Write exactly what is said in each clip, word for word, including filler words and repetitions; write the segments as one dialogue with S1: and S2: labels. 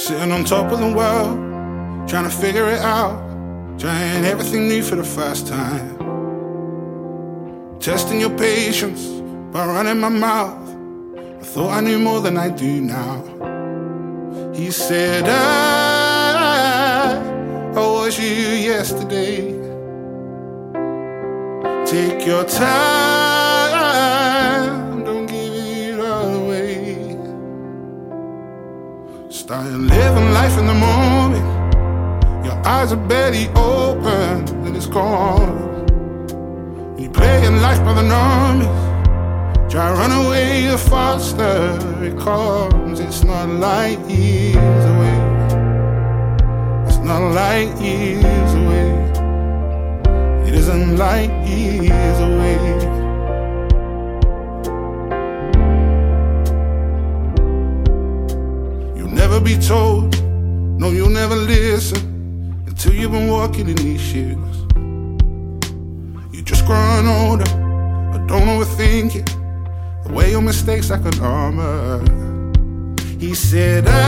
S1: Sitting on top of the world, trying to figure it out, trying everything new for the first time. Testing your patience by running my mouth. I thought I knew more than I do now. He said, I, I was you yesterday. Take your time, don't give it all away. Start living life in the moment. Your eyes are barely open and it's gone. You playing life by the numbers. Try run away, the faster it comes. It's not like years away. It's not like years away. It isn't like years away. You'll never be told, no, you'll never listen until you've been walking in these shoes. You're just growing older, but don't overthink it. The way your mistakes like an armor. He said, I,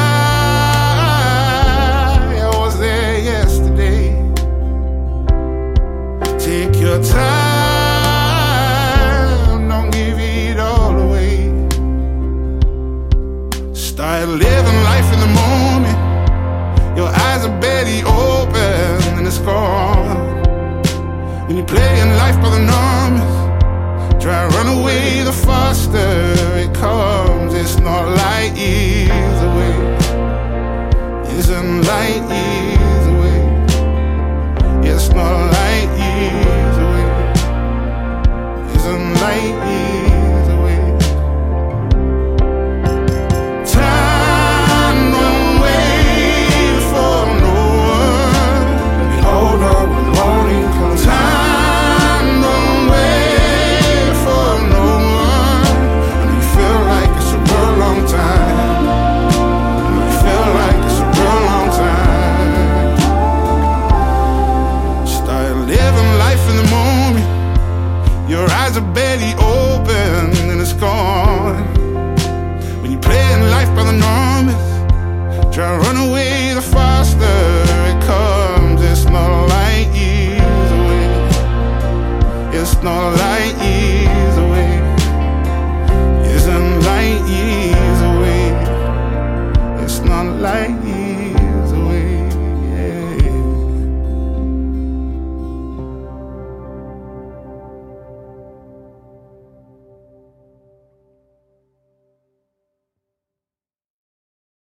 S1: I was there yesterday. Take your time, don't give it all away. Start living life in the moment. Your eyes are barely open and it's gone. When you're playing life by the numbers, try to run away, the faster it comes. It's not like years away. Isn't like years